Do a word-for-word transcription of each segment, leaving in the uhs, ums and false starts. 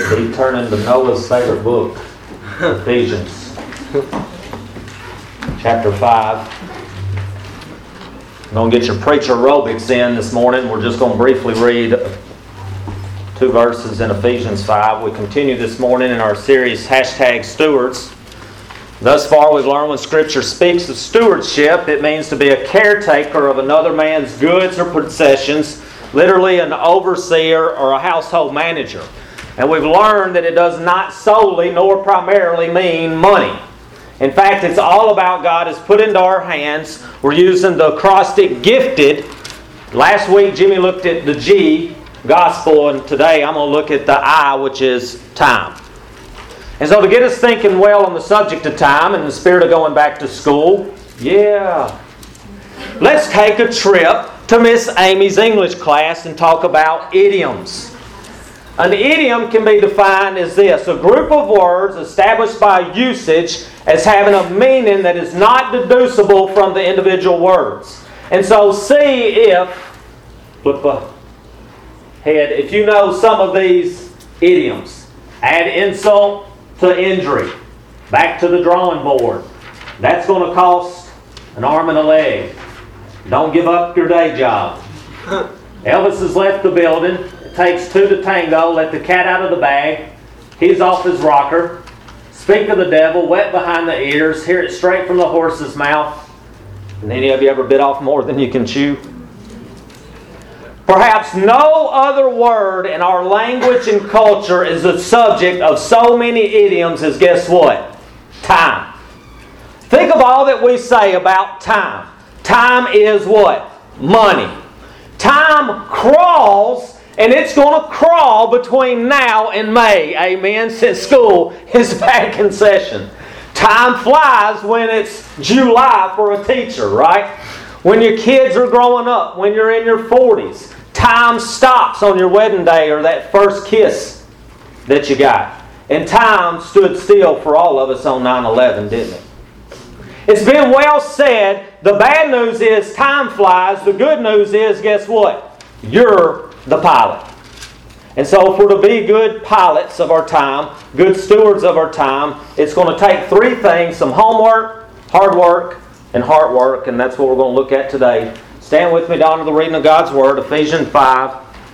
Keep turning to Noah's favorite book, Ephesians, chapter five. I'm going to get your preacher aerobics in this morning. We're just going to briefly read two verses in Ephesians five. We continue this morning in our series, Hashtag Stewards. Thus far, we've learned when Scripture speaks of stewardship, it means to be a caretaker of another man's goods or possessions, literally an overseer or a household manager. And we've learned that it does not solely nor primarily mean money. In fact, it's all about God has put into our hands. We're using the acrostic gifted. Last week, Jimmy looked at the G, gospel, and today I'm going to look at the I, which is time. And so to get us thinking well on the subject of time and the spirit of going back to school, yeah, let's take a trip to Miss Amy's English class and talk about idioms. An idiom can be defined as this: a group of words established by usage as having a meaning that is not deducible from the individual words. And so see if, flip ahead, if you know some of these idioms. Add insult to injury. Back to the drawing board. That's going to cost an arm and a leg. Don't give up your day job. Elvis has left the building. It takes two to tango. Let the cat out of the bag. He's off his rocker. Speak of the devil, wet behind the ears. Hear it straight from the horse's mouth. And any of you ever bit off more than you can chew? Perhaps no other word in our language and culture is the subject of so many idioms as, guess what? Time. Think of all that we say about time. Time is what? Money. Time crawls, and it's going to crawl between now and May. Amen. Since school is back in session. Time flies when it's July for a teacher, right? When your kids are growing up, when you're in your forties. Time stops on your wedding day or that first kiss that you got. And time stood still for all of us on nine eleven, didn't it? It's been well said, the bad news is time flies. The good news is, guess what? You're the pilot. And so if we're to be good pilots of our time, good stewards of our time, it's going to take three things: some homework, hard work, and heart work. And that's what we're going to look at today. Stand with me down to the reading of God's Word, Ephesians five.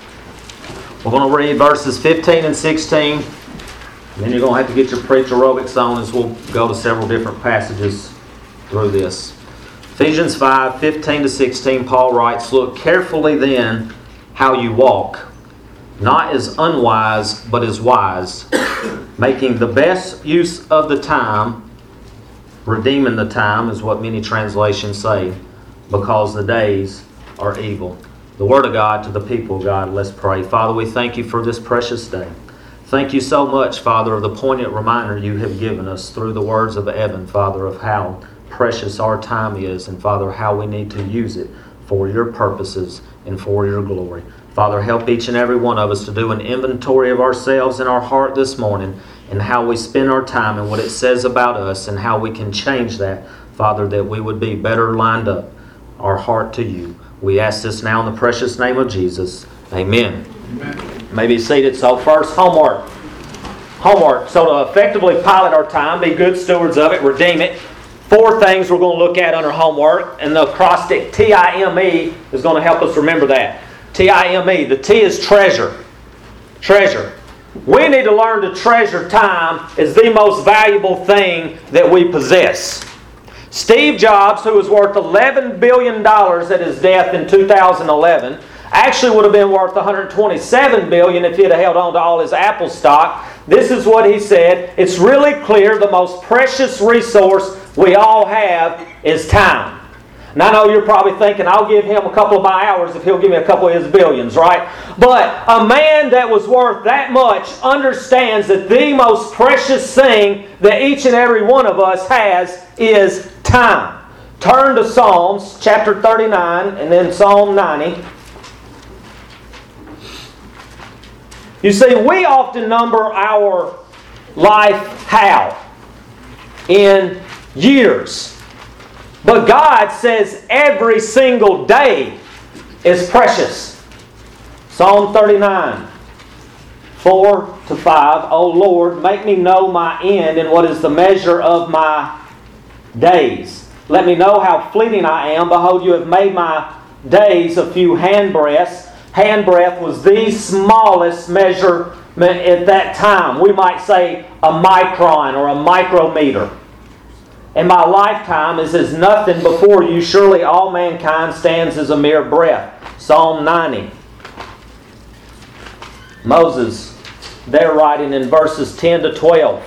We're going to read verses fifteen and sixteen. And then you're going to have to get your preacher aerobics on as we'll go to several different passages through this. Ephesians five, fifteen to sixteen, Paul writes, "Look carefully then how you walk, not as unwise, but as wise, making the best use of the time," redeeming the time is what many translations say, "because the days are evil." The Word of God to the people of God. Let's pray. Father, we thank you for this precious day. Thank you so much, Father, of the poignant reminder you have given us through the words of Evan, Father, of how precious our time is, and Father, how we need to use it for your purposes and for your glory. Father, help each and every one of us to do an inventory of ourselves and our heart this morning, and how we spend our time and what it says about us, and how we can change that, Father, that we would be better lined up our heart to you. We ask this now in the precious name of Jesus. Amen. Amen. You may be seated. So first, homework. Homework. So to effectively pilot our time, be good stewards of it, redeem it. Four things we're going to look at under homework. And the acrostic T I M E is going to help us remember that. T I M E. The T is treasure. Treasure. We need to learn to treasure time as the most valuable thing that we possess. Steve Jobs, who was worth eleven billion dollars at his death in two thousand eleven, actually would have been worth one hundred twenty-seven billion dollars if he'd have held on to all his Apple stock. This is what he said: "It's really clear the most precious resource we all have is time." And I know you're probably thinking, I'll give him a couple of my hours if he'll give me a couple of his billions, right? But a man that was worth that much understands that the most precious thing that each and every one of us has is time. Turn to Psalms chapter thirty-nine and then Psalm ninety. You see, we often number our life how? In years. But God says every single day is precious. Psalm thirty-nine. four to five. O Lord, make me know my end and what is the measure of my days. Let me know how fleeting I am. Behold, you have made my days a few handbreadths. Handbreadth was the smallest measurement at that time. We might say a micron or a micrometer. And my lifetime is as nothing before you. Surely all mankind stands as a mere breath. Psalm ninety. Moses, they're writing in verses ten to twelve.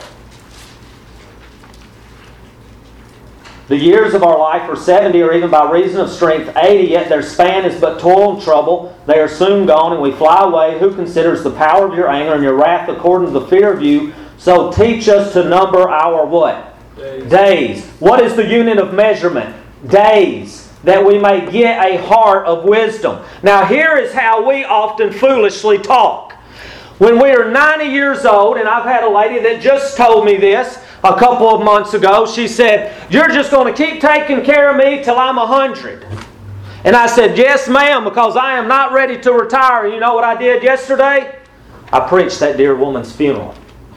The years of our life are seventy, or even by reason of strength eighty, yet their span is but toil and trouble. They are soon gone, and we fly away. Who considers the power of your anger and your wrath according to the fear of you? So teach us to number our what? Days. Days. What is the unit of measurement? Days. That we may get a heart of wisdom. Now here is how we often foolishly talk. When we are ninety years old, and I've had a lady that just told me this a couple of months ago. She said, you're just going to keep taking care of me till I'm one hundred. And I said, yes ma'am, because I am not ready to retire. You know what I did yesterday? I preached that dear woman's funeral.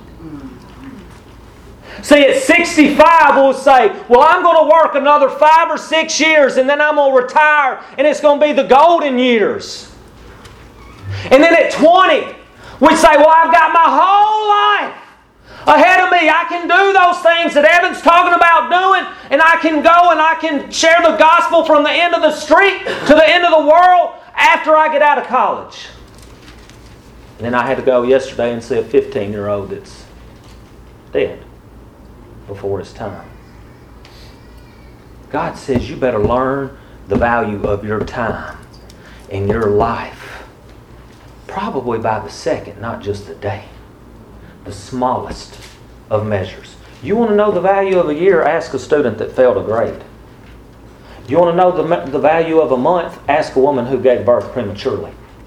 See, at sixty-five we'll say, well, I'm going to work another five or six years and then I'm going to retire and it's going to be the golden years. And then at twenty, we say, well, I've got my whole life ahead of me. I can do those things that Evan's talking about doing, and I can go and I can share the gospel from the end of the street to the end of the world after I get out of college. And then I had to go yesterday and see a fifteen-year-old that's dead before his time. God says you better learn the value of your time and your life, probably by the second, not just the day. The smallest of measures. You want to know the value of a year? Ask a student that failed a grade. You want to know the, the value of a month? Ask a woman who gave birth prematurely.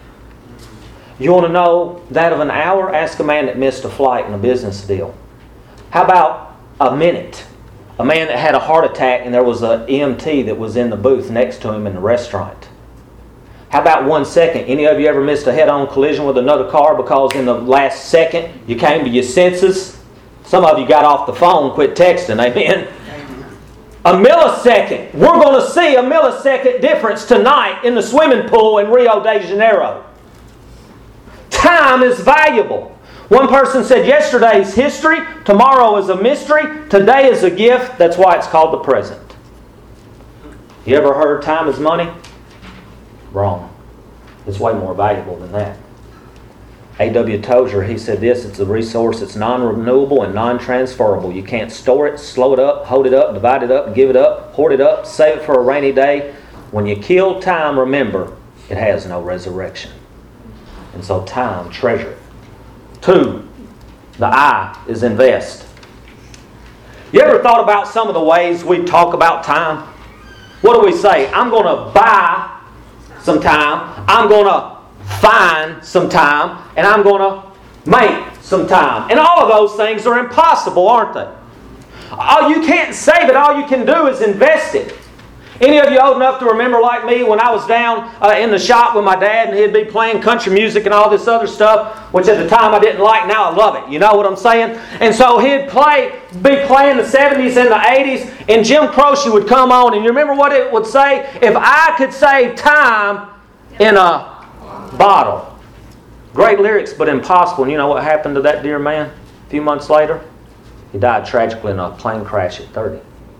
You want to know that of an hour? Ask a man that missed a flight in a business deal. How about a minute? A man that had a heart attack and there was an E M T that was in the booth next to him in the restaurant. How about one second? Any of you ever missed a head-on collision with another car because in the last second you came to your senses? Some of you got off the phone, quit texting, amen? A millisecond. We're going to see a millisecond difference tonight in the swimming pool in Rio de Janeiro. Time is valuable. One person said yesterday is history, tomorrow is a mystery, today is a gift. That's why it's called the present. You ever heard time is money? Wrong. It's way more valuable than that. A W Tozer, he said this, it's a resource that's non-renewable and non-transferable. You can't store it, slow it up, hold it up, divide it up, give it up, hoard it up, save it for a rainy day. When you kill time, remember, it has no resurrection. And so time, treasure it. Two, the I is invest. You ever thought about some of the ways we talk about time? What do we say? I'm going to buy some time, I'm going to find some time, and I'm going to make some time. And all of those things are impossible, aren't they? All you can't save it, all you can do is invest it. Any of you old enough to remember like me when I was down uh, in the shop with my dad and he'd be playing country music and all this other stuff, which at the time I didn't like, now I love it. You know what I'm saying? And so he'd play, be playing the seventies and the eighties, and Jim Croce would come on, and you remember what it would say? If I could save time in a bottle. Great lyrics, but impossible. And you know what happened to that dear man a few months later? He died tragically in a plane crash at thirty.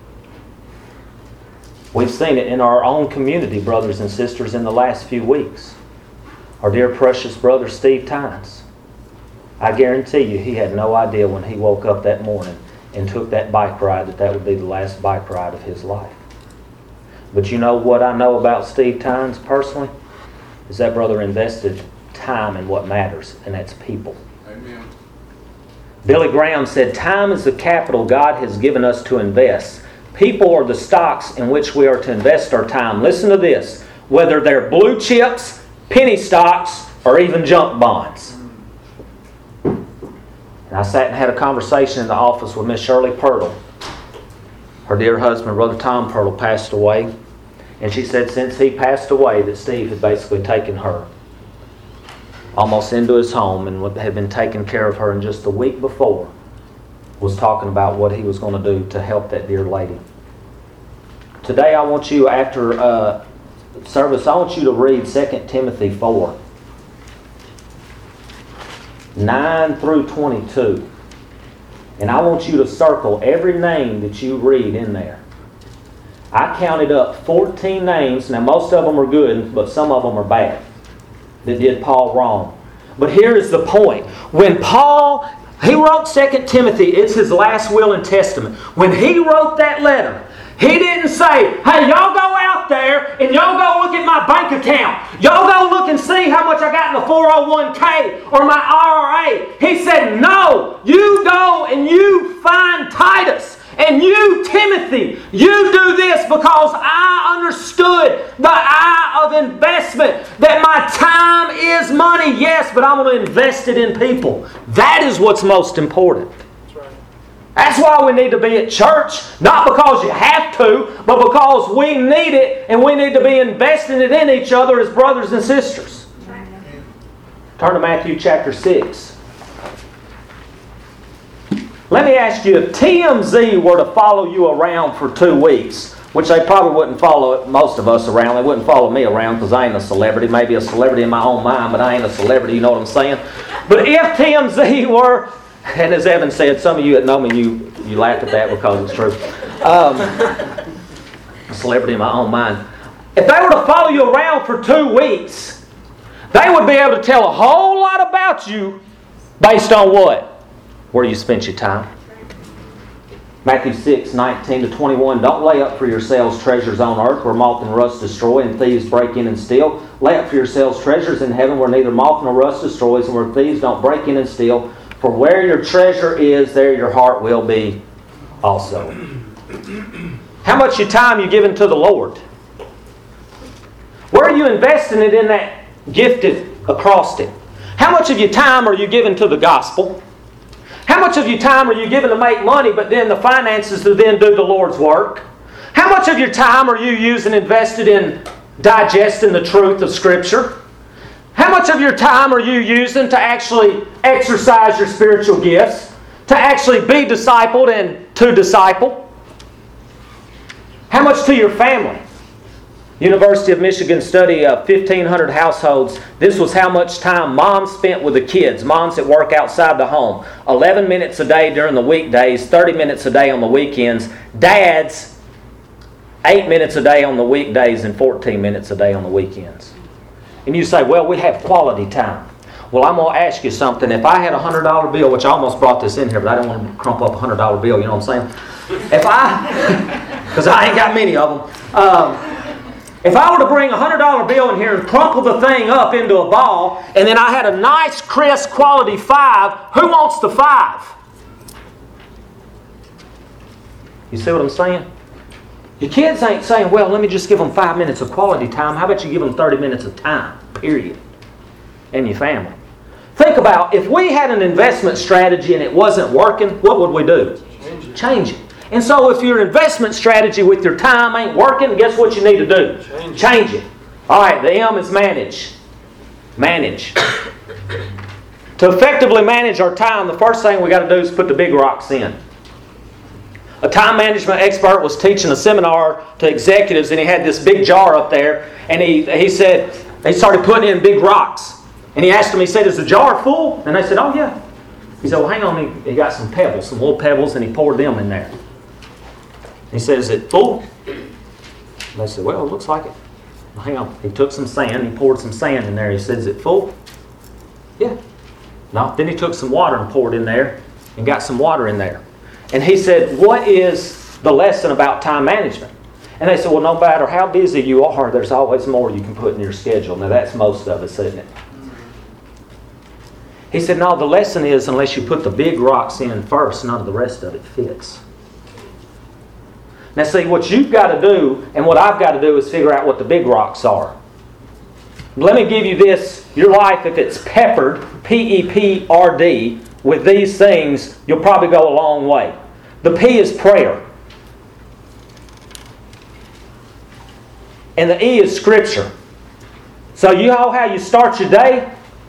We've seen it in our own community, brothers and sisters, in the last few weeks. Our dear precious brother Steve Tynes. I guarantee you he had no idea when he woke up that morning and took that bike ride that that would be the last bike ride of his life. But you know what I know about Steve Tynes personally? Is that brother invested time in what matters, and that's people. Amen. Billy Graham said, time is the capital God has given us to invest. People are the stocks in which we are to invest our time. Listen to this. Whether they're blue chips, penny stocks, or even junk bonds. And I sat and had a conversation in the office with Miss Shirley Purtle. Her dear husband, Brother Tom Purtle, passed away. And she said since he passed away that Steve had basically taken her almost into his home, and what had been taking care of her, and just the week before was talking about what he was going to do to help that dear lady. Today I want you, after uh, service, I want you to read Second Timothy four, nine through twenty-two. And I want you to circle every name that you read in there. I counted up fourteen names. Now most of them are good, but some of them are bad, that did Paul wrong. But here is the point. When Paul, he wrote Second Timothy, it's his last will and testament. When he wrote that letter, he didn't say, hey, y'all go out there and y'all go look at my bank account. Y'all go look and see how much I got in the four oh one k or my I R A. He said, no, you go and you find Titus. And you, Timothy, you do this because I understood the eye of investment. That my time is money, yes, but I'm going to invest it in people. That is what's most important. That's why we need to be at church. Not because you have to, but because we need it and we need to be investing it in each other as brothers and sisters. Turn to Matthew chapter six. Let me ask you, if T M Z were to follow you around for two weeks, which they probably wouldn't follow most of us around. They wouldn't follow me around because I ain't a celebrity. Maybe a celebrity in my own mind, but I ain't a celebrity, you know what I'm saying? But if T M Z were... And as Evan said, some of you that know me, you, you laugh at that because it's true. Um, a celebrity in my own mind. If they were to follow you around for two weeks, they would be able to tell a whole lot about you based on what? Where you spent your time. Matthew six, nineteen to twenty-one. Don't lay up for yourselves treasures on earth where moth and rust destroy and thieves break in and steal. Lay up for yourselves treasures in heaven where neither moth nor rust destroys and where thieves don't break in and steal. For where your treasure is, there your heart will be also. How much of your time you giving to the Lord? Where are you investing it in that gifted acrostic? How much of your time are you giving to the gospel? How much of your time are you giving to make money, but then the finances to then do the Lord's work? How much of your time are you using invested in digesting the truth of Scripture? How much of your time are you using to actually exercise your spiritual gifts? To actually be discipled and to disciple? How much to your family? University of Michigan study of fifteen hundred households. This was how much time moms spent with the kids. Moms that work outside the home. eleven minutes a day during the weekdays, thirty minutes a day on the weekends. Dads, eight minutes a day on the weekdays and fourteen minutes a day on the weekends. And you say, well, we have quality time. Well, I'm going to ask you something. If I had a one hundred dollar bill, which I almost brought this in here, but I didn't want to crumple up a one hundred dollar bill, you know what I'm saying? If I, because I ain't got many of them. Um, If I were to bring a one hundred dollar bill in here and crumple the thing up into a ball, and then I had a nice, crisp, quality five, who wants the five? You see what I'm saying? Your kids ain't saying, well, let me just give them five minutes of quality time. How about you give them thirty minutes of time, period, and your family? Think about, if we had an investment strategy and it wasn't working, what would we do? Change it. Change it. And so if your investment strategy with your time ain't working, guess what you need to do? Change, Change it. All right, the M is manage. Manage. To effectively manage our time, the first thing we got to do is put the big rocks in. A time management expert was teaching a seminar to executives, and he had this big jar up there, and he, he said, he started putting in big rocks. And he asked them, he said, is the jar full? And they said, oh yeah. He said, well, hang on, he, he got some pebbles, some little pebbles, and he poured them in there. He said, is it full? And they said, well, it looks like it. Well, hang on. He took some sand. He poured some sand in there. He said, is it full? Yeah. No. Then he took some water and poured in there and got some water in there. And he said, what is the lesson about time management? And they said, well, no matter how busy you are, there's always more you can put in your schedule. Now, that's most of us, isn't it? He said, no, the lesson is unless you put the big rocks in first, none of the rest of it fits. Now see, what you've got to do and what I've got to do is figure out what the big rocks are. Let me give you this. Your life, if it's peppered, P E P R D, with these things, you'll probably go a long way. The P is prayer. And the E is Scripture. So you know how you start your day?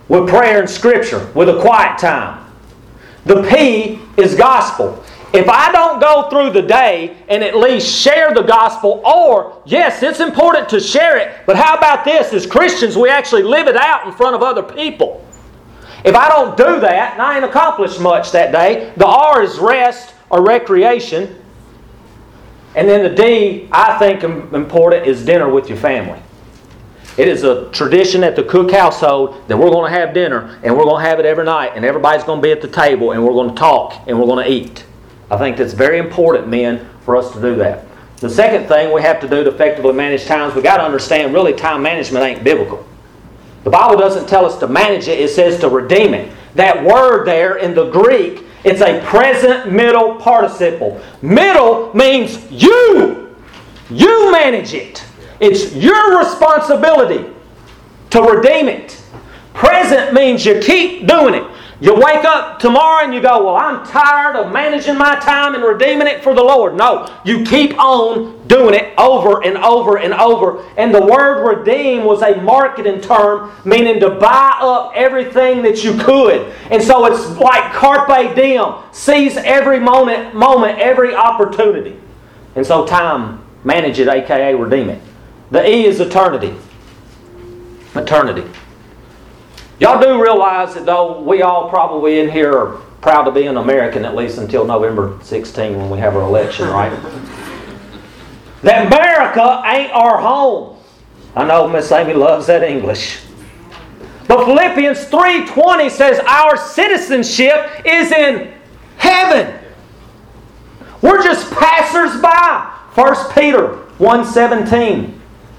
with prayer and Scripture, with a quiet time. The P is gospel. If I don't go through the day and at least share the gospel, or, yes, it's important to share it, but how about this? As Christians, we actually live it out in front of other people. If I don't do that, and I ain't accomplished much that day, the R is rest or recreation. And then the D, I think important, is dinner with your family. It is a tradition at the Cook household that we're going to have dinner, and we're going to have it every night, and everybody's going to be at the table, and we're going to talk, and we're going to eat. I think that's very important, men, for us to do that. The second thing we have to do to effectively manage times, we've got to understand really time management ain't biblical. The Bible doesn't tell us to manage it, it says to redeem it. That word there in the Greek, it's a present middle participle. Middle means you. You manage it. It's your responsibility to redeem it. Present means you keep doing it. You wake up tomorrow and you go, well, I'm tired of managing my time and redeeming it for the Lord. No, you keep on doing it over and over and over. And the word redeem was a marketing term meaning to buy up everything that you could. And so it's like carpe diem, seize every moment, moment, every opportunity. And so time, manage it, aka redeem it. The E is eternity. Eternity. Y'all do realize that though we all probably in here are proud to be an American, at least until November sixteenth when we have our election, right? That America ain't our home. I know Miss Amy loves that English. But Philippians three twenty says our citizenship is in heaven. We're just passers-by. First Peter one seventeen.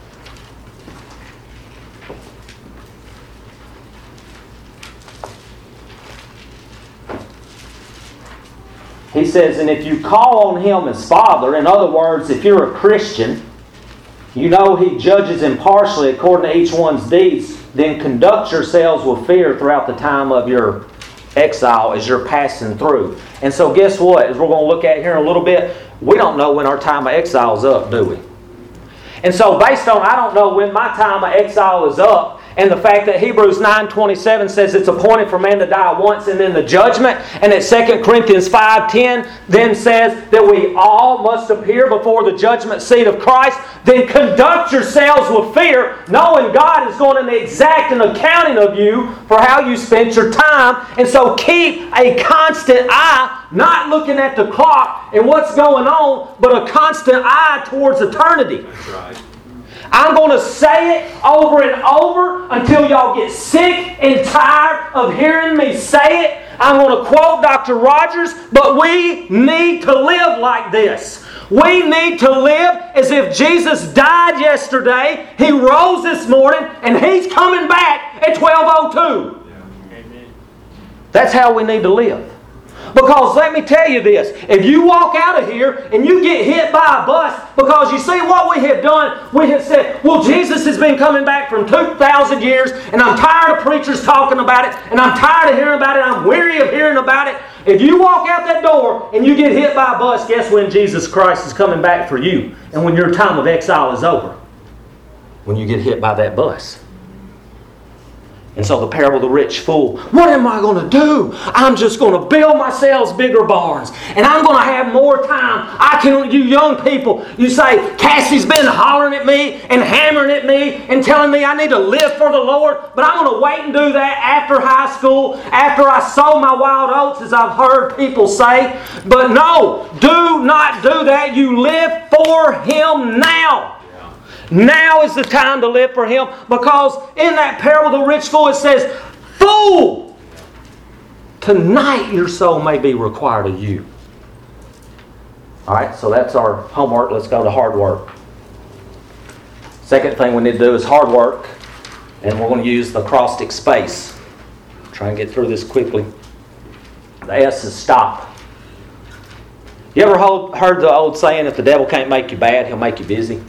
He says, and if you call on Him as Father, in other words, if you're a Christian, you know He judges impartially according to each one's deeds, then conduct yourselves with fear throughout the time of your exile as you're passing through. And so guess what? As we're going to look at here in a little bit, we don't know when our time of exile is up, do we? And so based on I don't know when my time of exile is up, and the fact that Hebrews nine twenty-seven says it's appointed for man to die once and then the judgment, and that Second Corinthians five ten then says that we all must appear before the judgment seat of Christ, then conduct yourselves with fear, knowing God is going to exact an accounting of you for how you spent your time. And so keep a constant eye, not looking at the clock and what's going on, but a constant eye towards eternity. That's right. I'm going to say it over and over until y'all get sick and tired of hearing me say it. I'm going to quote Doctor Rogers, but we need to live like this. We need to live as if Jesus died yesterday, He rose this morning, and He's coming back at twelve oh two. Yeah. Amen. That's how we need to live. Because let me tell you this, if you walk out of here and you get hit by a bus because you see what we have done, we have said, well, Jesus has been coming back from two thousand years and I'm tired of preachers talking about it and I'm tired of hearing about it, I'm weary of hearing about it. If you walk out that door and you get hit by a bus, guess when Jesus Christ is coming back for you and when your time of exile is over? When you get hit by that bus. And so the parable of the rich fool, what am I going to do? I'm just going to build myself bigger barns. And I'm going to have more time. I can, you young people, you say, Cassie's been hollering at me and hammering at me and telling me I need to live for the Lord. But I'm going to wait and do that after high school, after I sow my wild oats, as I've heard people say. But no, do not do that. You live for Him now. Now is the time to live for Him, because in that parable of the rich fool it says, fool, tonight your soul may be required of you. Alright, so that's our homework. Let's go to hard work. Second thing we need to do is hard work, and we're going to use the acrostic space. Try and get through this quickly. The S is stop. You ever hold, heard the old saying, if the devil can't make you bad, he'll make you busy?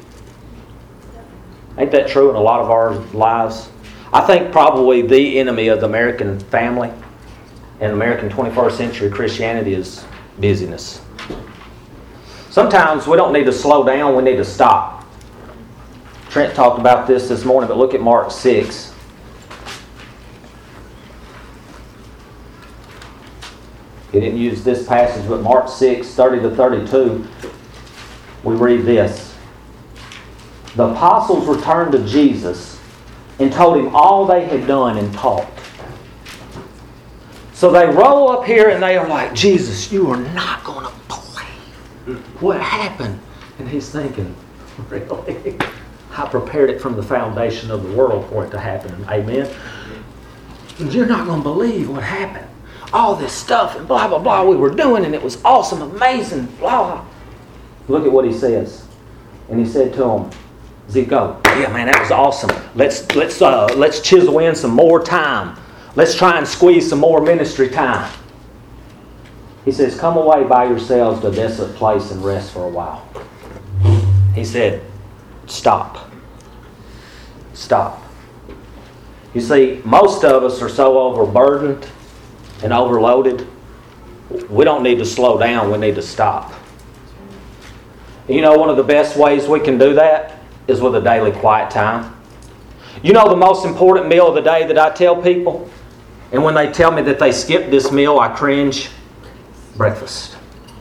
Ain't that true in a lot of our lives? I think probably the enemy of the American family and American twenty-first century Christianity is busyness. Sometimes we don't need to slow down, we need to stop. Trent talked about this this morning, but look at Mark six. He didn't use this passage, but Mark six, thirty to thirty-two, we read this. The apostles returned to Jesus and told him all they had done and taught. So they roll up here and they are like, Jesus, you are not going to believe what happened. And he's thinking, really? I prepared it from the foundation of the world for it to happen. Amen? You're not going to believe what happened. All this stuff and blah, blah, blah we were doing, and it was awesome, amazing, blah. Look at what he says. And he said to him, Zico, yeah, man, that was awesome. Let's, let's, uh, let's chisel in some more time. Let's try and squeeze some more ministry time. He says, come away by yourselves to a desolate place and rest for a while. He said, stop. Stop. You see, most of us are so overburdened and overloaded, we don't need to slow down, we need to stop. You know, one of the best ways we can do that is with a daily quiet time. You know the most important meal of the day that I tell people? And when they tell me that they skipped this meal, I cringe. Breakfast.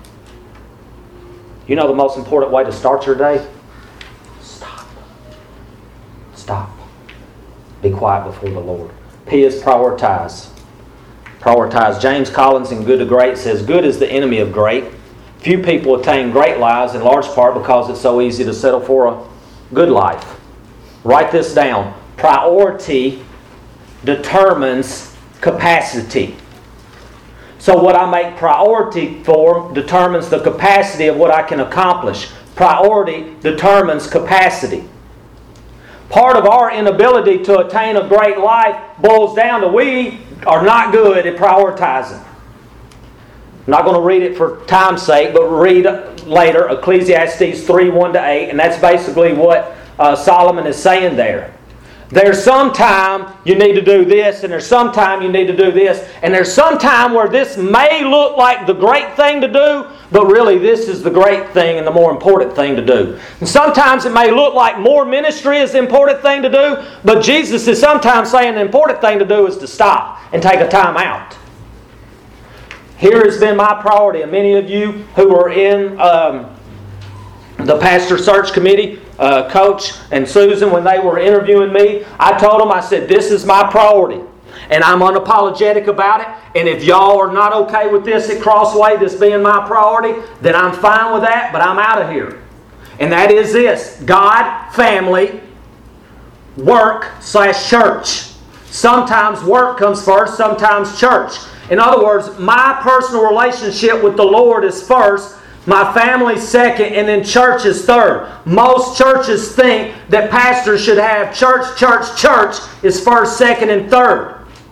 You know the most important way to start your day? Stop. Stop. Be quiet before the Lord. P is prioritize. Prioritize. James Collins in Good to Great says, good is the enemy of great. Few people attain great lives in large part because it's so easy to settle for a good life. Write this down. Priority determines capacity. So what I make priority for determines the capacity of what I can accomplish. Priority determines capacity. Part of our inability to attain a great life boils down to we are not good at prioritizing. I'm not going to read it for time's sake, but read later Ecclesiastes three, one to eight, and that's basically what uh, Solomon is saying there. There's some time you need to do this, and there's some time you need to do this, and there's some time where this may look like the great thing to do, but really this is the great thing and the more important thing to do. And sometimes it may look like more ministry is the important thing to do, but Jesus is sometimes saying the important thing to do is to stop and take a time out. Here has been my priority, and many of you who are in um, the pastor search committee, uh, Coach and Susan, when they were interviewing me, I told them, I said, this is my priority. And I'm unapologetic about it. And if y'all are not okay with this at Crossway, this being my priority, then I'm fine with that, but I'm out of here. And that is this: God, family, work slash church. Sometimes work comes first, sometimes church. In other words, my personal relationship with the Lord is first, my family second, and then church is third. Most churches think that pastors should have church, church, church is first, second, and third.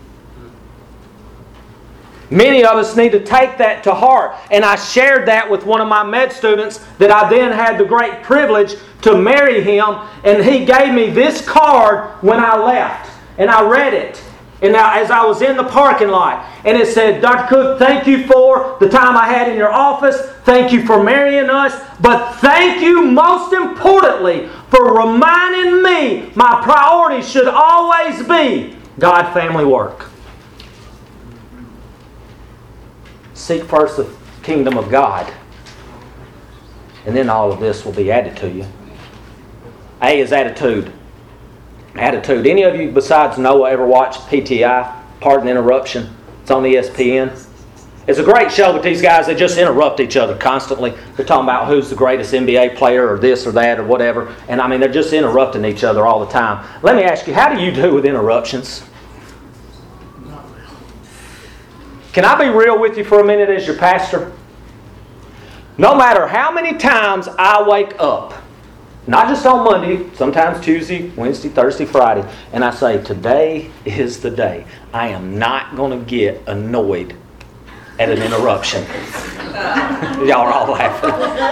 Many of us need to take that to heart. And I shared that with one of my med students that I then had the great privilege to marry him. And he gave me this card when I left. And I read it. And now as I was in the parking lot. And it said, Doctor Cook, thank you for the time I had in your office. Thank you for marrying us. But thank you most importantly for reminding me my priority should always be God, family, work. Seek first the kingdom of God. And then all of this will be added to you. A is attitude. Attitude. Any of you besides Noah ever watched P T I? Pardon the interruption. It's on E S P N. It's a great show, but these guys, they just interrupt each other constantly. They're talking about who's the greatest N B A player or this or that or whatever. And I mean, they're just interrupting each other all the time. Let me ask you, how do you do with interruptions? Can I be real with you for a minute as your pastor? No matter how many times I wake up, not just on Monday, sometimes Tuesday, Wednesday, Thursday, Friday, and I say, today is the day. I am not going to get annoyed at an interruption. Y'all are all laughing.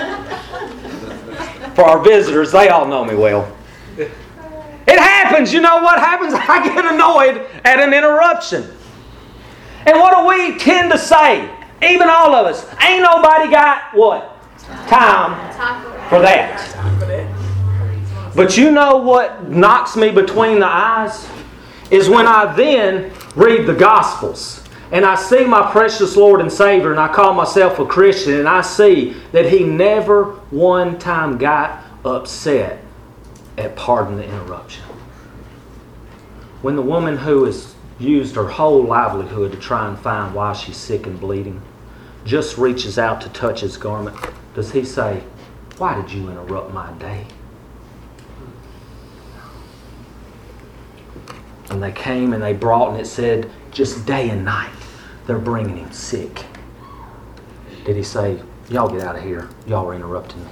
For our visitors, they all know me well. It happens. You know what happens? I get annoyed at an interruption. And what do we tend to say? Even all of us. Ain't nobody got what? Time for that. But you know what knocks me between the eyes? Is when I then read the Gospels. and I see my precious Lord and Savior, and I call myself a Christian, and I see that He never one time got upset at pardon the interruption. When the woman who has used her whole livelihood to try and find why she's sick and bleeding just reaches out to touch His garment, does He say, "Why did you interrupt my day?" And they came and they brought, and it said, just day and night, they're bringing Him sick. Did He say, "Y'all get out of here. Y'all are interrupting me"?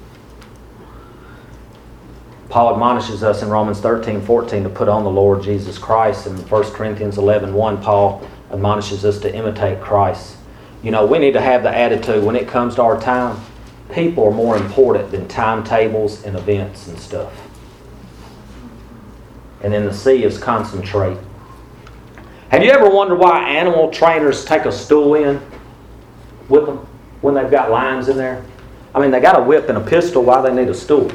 Paul admonishes us in Romans thirteen fourteen to put on the Lord Jesus Christ. In First Corinthians eleven one, Paul admonishes us to imitate Christ. You know, we need to have the attitude when it comes to our time, people are more important than timetables and events and stuff. And then the C is concentrate. Have you ever wondered why animal trainers take a stool in with them when they've got lines in there? I mean, they got a whip and a pistol. Why they need a stool?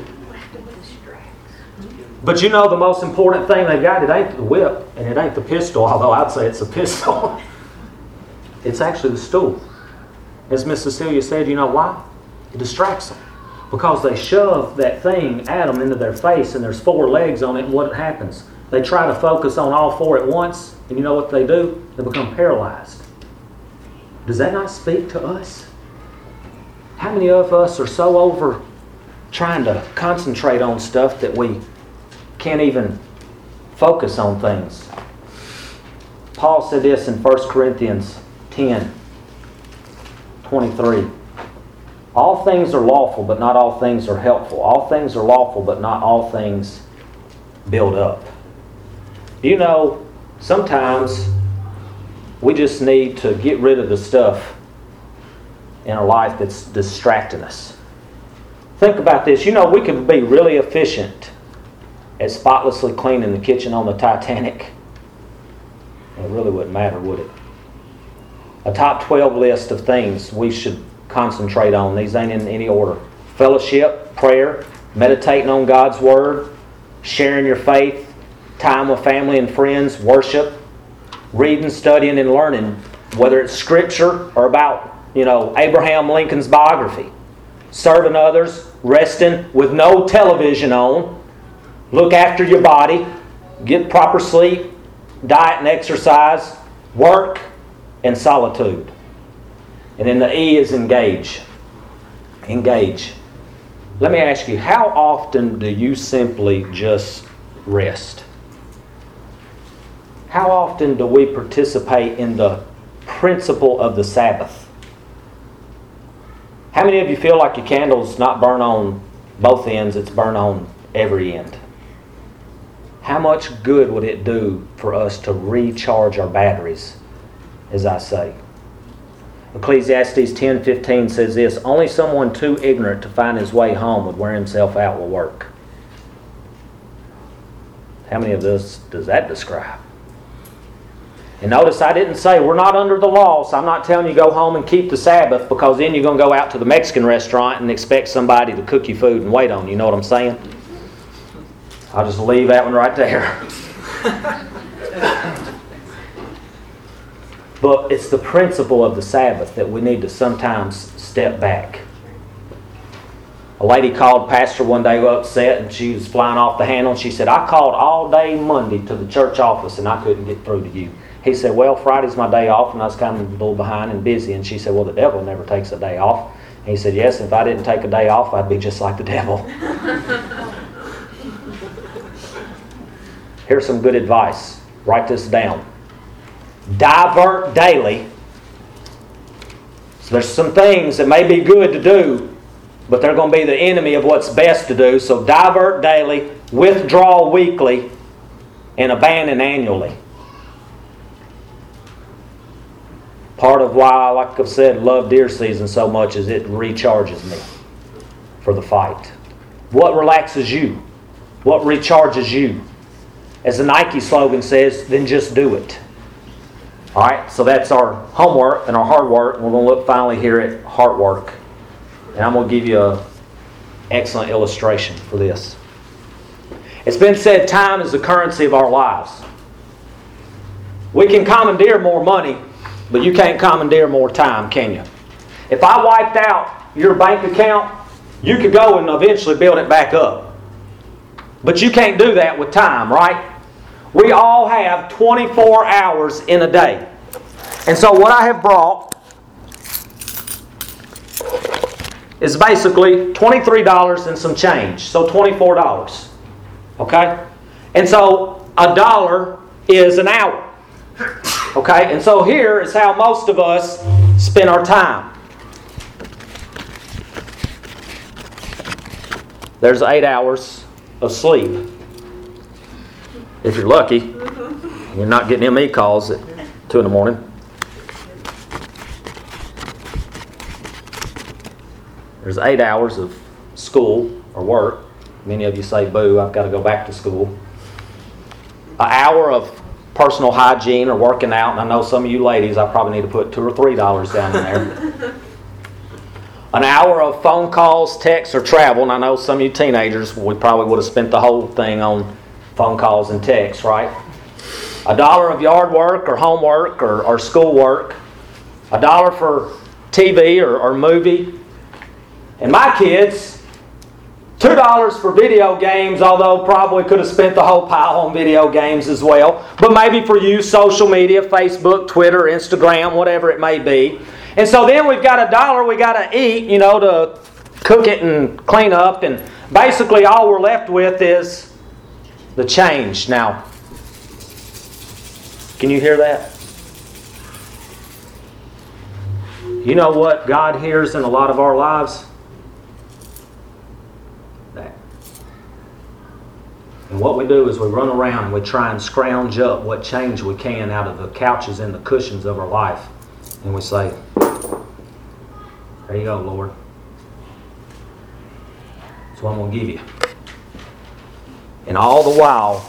But you know the most important thing they've got, it ain't the whip and it ain't the pistol, although I'd say it's a pistol. It's actually the stool. As Miss Cecilia said, you know why? It distracts them. Because they shove that thing at them into their face, and there's four legs on it, and what happens? They try to focus on all four at once, and you know what they do? They become paralyzed. Does that not speak to us? How many of us are so over trying to concentrate on stuff that we can't even focus on things? Paul said this in First Corinthians ten twenty-three. All things are lawful, but not all things are helpful. All things are lawful, but not all things build up. You know, sometimes we just need to get rid of the stuff in our life that's distracting us. Think about this. You know, we could be really efficient at spotlessly cleaning the kitchen on the Titanic. It really wouldn't matter, would it? A top twelve list of things we should concentrate on. These ain't in any order. Fellowship, prayer, meditating on God's Word, sharing your faith, time with family and friends, worship, reading, studying, and learning, whether it's Scripture or about, you know, Abraham Lincoln's biography. Serving others, resting with no television on, look after your body, get proper sleep, diet and exercise, work, and solitude. And then the E is engage. Engage. Let me ask you, how often do you simply just rest? How often do we participate in the principle of the Sabbath? How many of you feel like your candle's not burn on both ends, it's burn on every end? How much good would it do for us to recharge our batteries, as I say? Ecclesiastes ten fifteen says this, only someone too ignorant to find his way home would wear himself out with work. How many of this does that describe? And notice I didn't say we're not under the law, so I'm not telling you go home and keep the Sabbath, because then you're going to go out to the Mexican restaurant and expect somebody to cook you food and wait on you. You know what I'm saying? I'll just leave that one right there. But it's the principle of the Sabbath that we need to sometimes step back. A lady called Pastor one day upset, and she was flying off the handle, and she said, I called all day Monday to the church office and I couldn't get through to you. He said, well, Friday's my day off, and I was kind of a little behind and busy. And she said, well, the devil never takes a day off. And he said, yes, if I didn't take a day off, I'd be just like the devil. Here's some good advice. Write this down. Divert daily. So there's some things that may be good to do, but they're going to be the enemy of what's best to do. So divert daily, withdraw weekly, and abandon annually. Part of why, like I've said, love deer season so much is it recharges me for the fight. What relaxes you? What recharges you? As the Nike slogan says, then just do it. Alright, so that's our homework and our hard work. We're going to look finally here at heart work. And I'm going to give you an excellent illustration for this. It's been said time is the currency of our lives. We can commandeer more money, but you can't commandeer more time, can you? If I wiped out your bank account, you could go and eventually build it back up. But you can't do that with time, right? We all have twenty-four hours in a day. And so what I have brought is basically twenty-three dollars and some change. So twenty-four dollars. Okay? And so a dollar is an hour. Okay? And so here is how most of us spend our time. There's eight hours of sleep. If you're lucky, you're not getting M E calls at two in the morning. There's eight hours of school or work. Many of you say, boo, I've got to go back to school. An hour of personal hygiene or working out, and I know some of you ladies, I probably need to put two or three dollars down in there. An hour of phone calls, texts, or travel, and I know some of you teenagers, we probably would have spent the whole thing on phone calls and texts, right? A dollar of yard work or homework or, or school work. A dollar for T V or, or movie. And my kids, two dollars for video games, although probably could have spent the whole pile on video games as well. But maybe for you, social media, Facebook, Twitter, Instagram, whatever it may be. And so then we've got a dollar we got to eat, you know, to cook it and clean up. And basically all we're left with is the change. Now, can you hear that? You know what God hears in a lot of our lives? That. And what we do is we run around and we try and scrounge up what change we can out of the couches and the cushions of our life. And we say, there you go, Lord. That's what I'm going to give you. And all the while,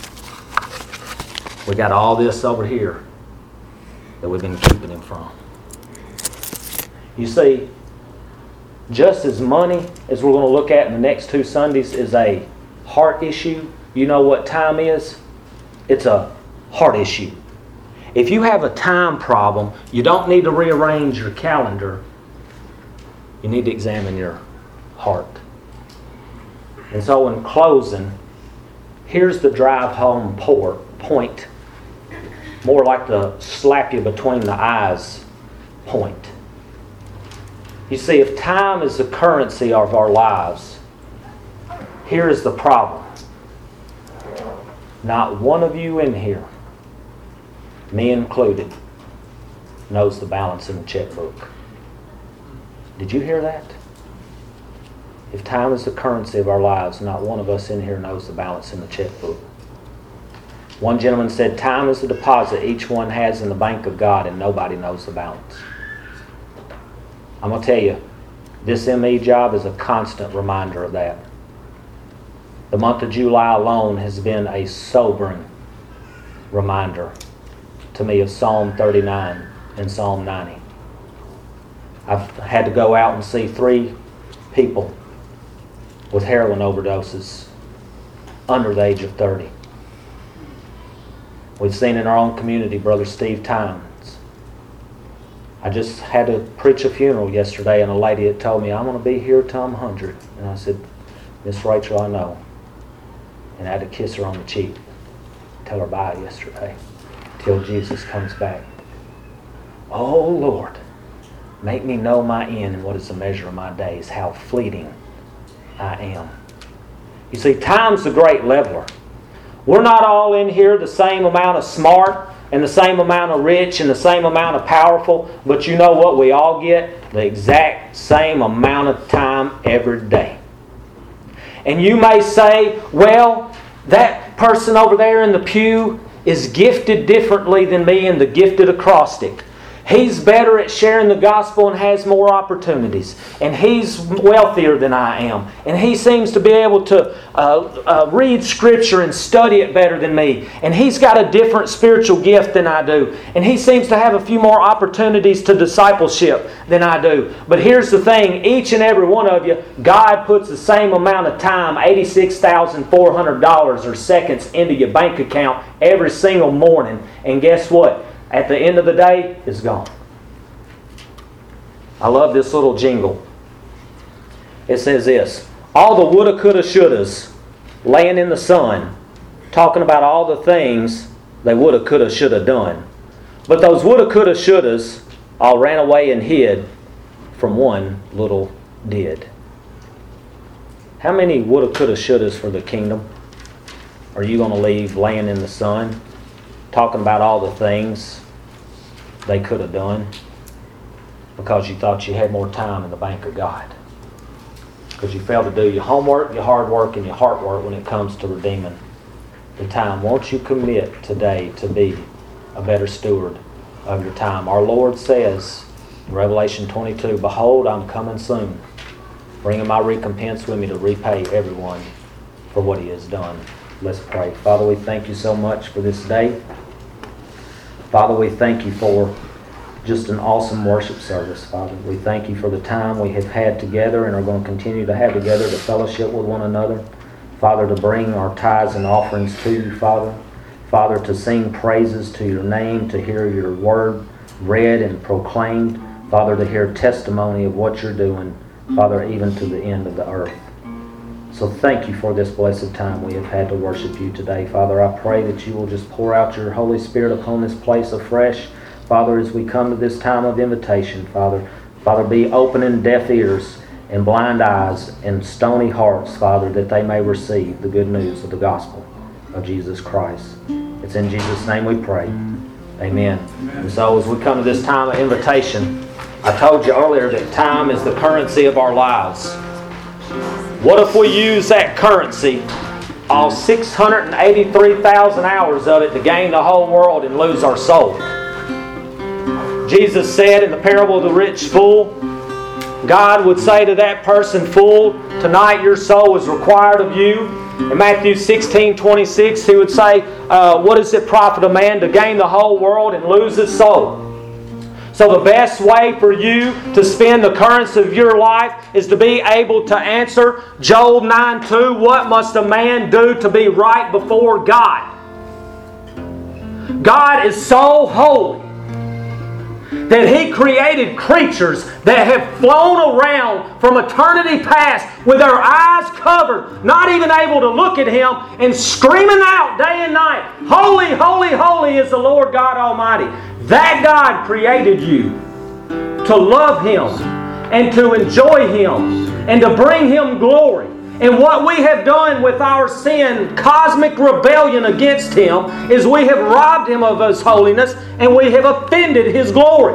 we got all this over here that we've been keeping Him from. You see, just as money, as we're going to look at in the next two Sundays, is a heart issue, you know what time is? It's a heart issue. If you have a time problem, you don't need to rearrange your calendar. You need to examine your heart. And so in closing, here's the drive home point. More like the slap you between the eyes point. You see, if time is the currency of our lives, here is the problem. Not one of you in here, me included, knows the balance in the checkbook. Did you hear that? If time is the currency of our lives, not one of us in here knows the balance in the checkbook. One gentleman said, time is the deposit each one has in the bank of God, and nobody knows the balance. I'm going to tell you, this M E job is a constant reminder of that. The month of July alone has been a sobering reminder to me of Psalm thirty-nine and Psalm ninety. I've had to go out and see three people with heroin overdoses under the age of thirty. We've seen in our own community, Brother Steve Tynes. I just had to preach a funeral yesterday, and a lady had told me, I'm going to be here till I'm one hundred. And I said, Miss Rachel, I know. And I had to kiss her on the cheek. Tell her bye yesterday. Till Jesus comes back. Oh, Lord, make me know my end and what is the measure of my days, how fleeting I am. You see, time's the great leveler. We're not all in here the same amount of smart and the same amount of rich and the same amount of powerful, but you know what we all get? The exact same amount of time every day. And you may say, well, that person over there in the pew is gifted differently than me in the gifted acrostic. He's better at sharing the gospel and has more opportunities. And he's wealthier than I am. And he seems to be able to uh, uh, read Scripture and study it better than me. And he's got a different spiritual gift than I do. And he seems to have a few more opportunities to discipleship than I do. But here's the thing. Each and every one of you, God puts the same amount of time, eighty-six thousand four hundred dollars or seconds, into your bank account every single morning. And guess what? at the end of the day is gone. I love this little jingle. It says this: all the woulda, coulda, shouldas laying in the sun, talking about all the things they woulda, coulda, shoulda done. But those woulda, coulda, shouldas all ran away and hid from one little did. How many woulda, coulda, shouldas for the kingdom are you going to leave laying in the sun, talking about all the things they could have done because you thought you had more time in the bank of God? Because you failed to do your homework, your hard work, and your heart work when it comes to redeeming the time. Won't you commit today to be a better steward of your time? Our Lord says in Revelation twenty-two, behold, I'm coming soon, bringing my recompense with me to repay everyone for what he has done. Let's pray. Father, we thank you so much for this day. Father, we thank you for just an awesome worship service, Father. We thank you for the time we have had together and are going to continue to have together to fellowship with one another. Father, to bring our tithes and offerings to you, Father. Father, to sing praises to your name, to hear your word read and proclaimed. Father, to hear testimony of what you're doing, Father, even to the end of the earth. So thank you for this blessed time we have had to worship you today. Father, I pray that you will just pour out your Holy Spirit upon this place afresh. Father, as we come to this time of invitation, Father, Father, be opening deaf ears and blind eyes and stony hearts, Father, that they may receive the good news of the gospel of Jesus Christ. It's in Jesus' name we pray. Amen. And so as we come to this time of invitation, I told you earlier that time is the currency of our lives. What if we use that currency, all six hundred eighty-three thousand hours of it, to gain the whole world and lose our soul? Jesus said in the parable of the rich fool, God would say to that person, fool, tonight your soul is required of you. In Matthew sixteen twenty-six, he would say, uh, what does it profit a man to gain the whole world and lose his soul? So the best way for you to spend the currency of your life is to be able to answer Job nine two, what must a man do to be right before God? God is so holy that He created creatures that have flown around from eternity past with their eyes covered, not even able to look at Him, and screaming out day and night, holy, holy, holy is the Lord God Almighty. That God created you to love Him and to enjoy Him and to bring Him glory. And what we have done with our sin, cosmic rebellion against Him, is we have robbed Him of His holiness and we have offended His glory.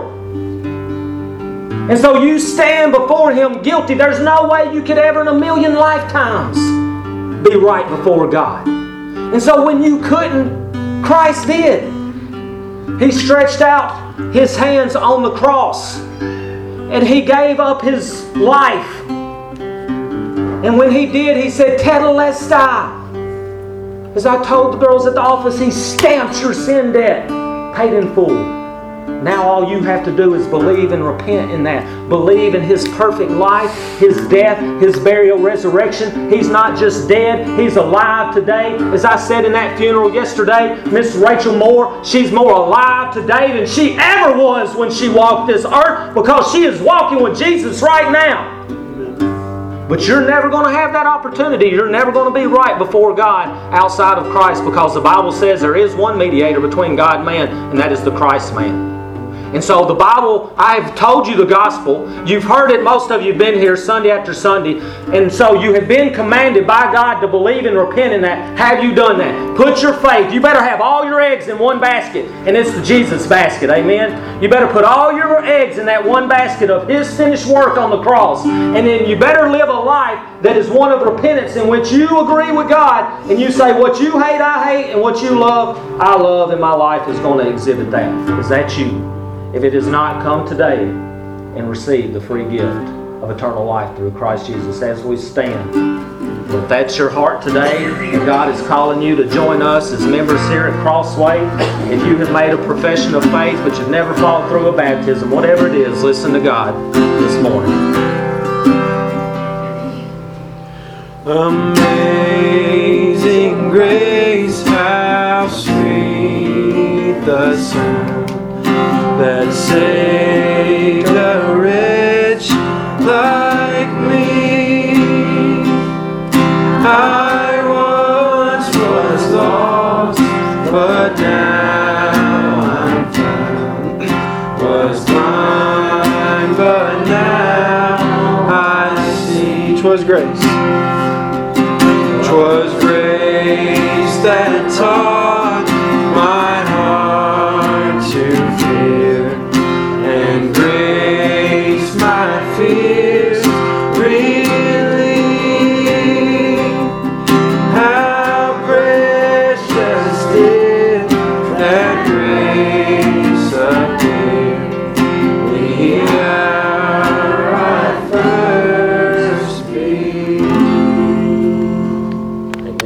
And so you stand before Him guilty. There's no way you could ever in a million lifetimes be right before God. And so when you couldn't, Christ did. He stretched out His hands on the cross and He gave up His life. And when He did, He said, Tetelestai. As I told the girls at the office, He stamped your sin debt, paid in full. Now all you have to do is believe and repent in that. Believe in His perfect life, His death, His burial, resurrection. He's not just dead, He's alive today. As I said in that funeral yesterday, Miss Rachel Moore, she's more alive today than she ever was when she walked this earth, because she is walking with Jesus right now. But you're never going to have that opportunity. You're never going to be right before God outside of Christ, because the Bible says there is one mediator between God and man, and that is the Christ man. And so the Bible, I've told you the gospel. You've heard it. Most of you have been here Sunday after Sunday. And so you have been commanded by God to believe and repent in that. Have you done that? Put your faith. You better have all your eggs in one basket. And it's the Jesus basket. Amen? You better put all your eggs in that one basket of His finished work on the cross. And then you better live a life that is one of repentance, in which you agree with God and you say, what you hate, I hate, and what you love, I love, and my life is going to exhibit that. Is that you? If it has not, come today and receive the free gift of eternal life through Christ Jesus as we stand. If that's your heart today, and God is calling you to join us as members here at Crossway, if you have made a profession of faith but you've never followed through a baptism, whatever it is, listen to God this morning. Amazing grace, how sweet the sound that saved a wretch like me. I once was lost, but now I'm found. Was blind, but now I see. 'Twas grace. 'Twas grace that taught my heart to fear, and grace my fears relieved. How precious did